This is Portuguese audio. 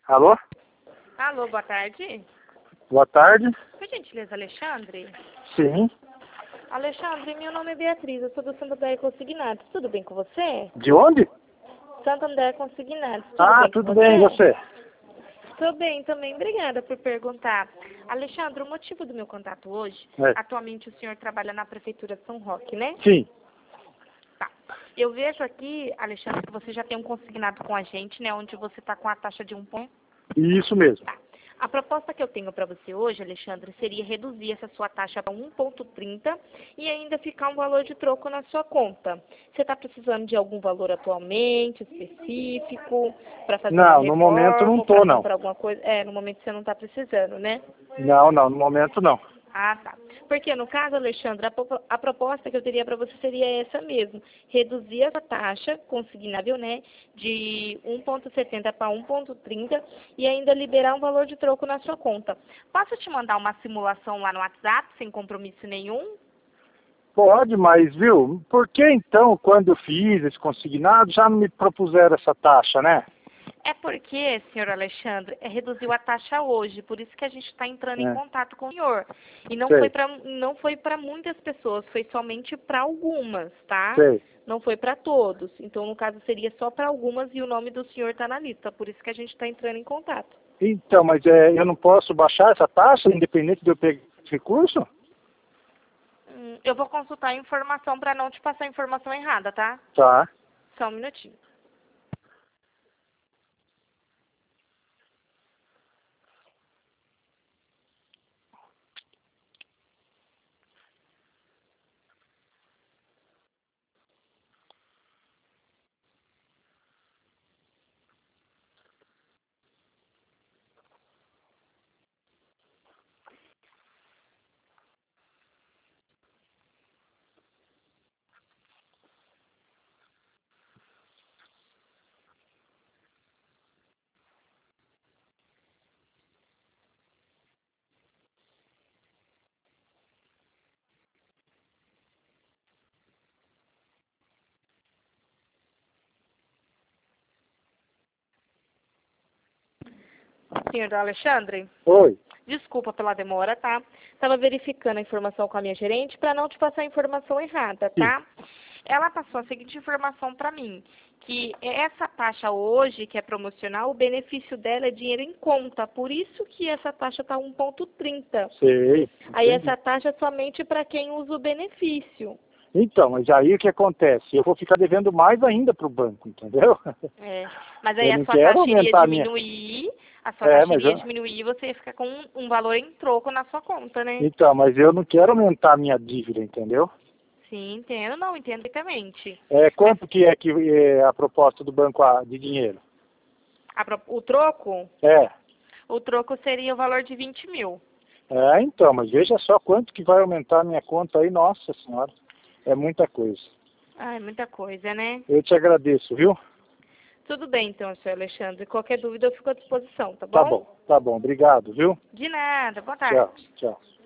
Alô? Alô, boa tarde. Boa tarde. Por gentileza, Alexandre? Sim. Alexandre, meu nome é Beatriz, eu sou do Santander Consignados. Tudo bem com você? De onde? Santander Consignados. Tudo bem com Tudo você? bem, e você? Tô bem também, obrigada por perguntar. Alexandre, o motivo do meu contato hoje, É. atualmente o senhor trabalha na Prefeitura de São Roque, né? Sim. Tá. Eu vejo aqui, Alexandre, que você já tem um consignado com a gente, né? Onde você está com a taxa de 1 ponto. Isso mesmo. Tá. A proposta que eu tenho para você hoje, Alexandre, seria reduzir essa sua taxa para 1,30 e ainda ficar um valor de troco na sua conta. Você está precisando de algum valor atualmente, específico, para fazer uma Não, reforma, no momento não tô, para não. comprar alguma coisa? No momento você não está precisando, né? Não, no momento não. Ah, tá. Porque, no caso, Alexandre, a proposta que eu teria para você seria essa mesmo. Reduzir essa taxa consignável, né, de 1,70 para 1,30 e ainda liberar um valor de troco na sua conta. Posso te mandar uma simulação lá no WhatsApp, sem compromisso nenhum? Pode, mas viu, por que então, quando eu fiz esse consignado, já não me propuseram essa taxa, né? É porque, senhor Alexandre, reduziu a taxa hoje, por isso que a gente está entrando em É. contato com o senhor. E Sei. não foi para muitas pessoas, foi somente para algumas, tá? Sei. Não foi para todos. Então, no caso, seria só para algumas e o nome do senhor está na lista, por isso que a gente está entrando em contato. Então, mas eu não posso baixar essa taxa, independente de eu pegar esse recurso? Eu vou consultar a informação para não te passar a informação errada, tá? Tá. Só um minutinho. Senhor Alexandre? Oi. Desculpa pela demora, tá? Estava verificando a informação com a minha gerente para não te passar a informação errada, tá? Ela passou a seguinte informação para mim, que essa taxa hoje, que é promocional, o benefício dela é dinheiro em conta, por isso que essa taxa está 1,30. Sei. Aí Entendi. essa taxa é somente para quem usa o benefício. Então, mas aí o que acontece? Eu vou ficar devendo mais ainda para o banco, entendeu? Mas aí Eu a não sua quero taxa iria aumentar a minha... diminuir, mas eu... e você ia ficar com um valor em troco na sua conta, né? Então, mas eu não quero aumentar a minha dívida, entendeu? Sim, entendo, não, entendo perfeitamente. Quanto que é a proposta do banco de dinheiro? O troco? É. O troco seria o valor de 20 mil. Então, mas veja só quanto que vai aumentar a minha conta aí, nossa senhora. É muita coisa. É muita coisa, né? Eu te agradeço, viu? Tudo bem, então, senhor Alexandre. Qualquer dúvida eu fico à disposição, tá bom? Tá bom, obrigado, viu? De nada, boa Tchau, tarde. tchau.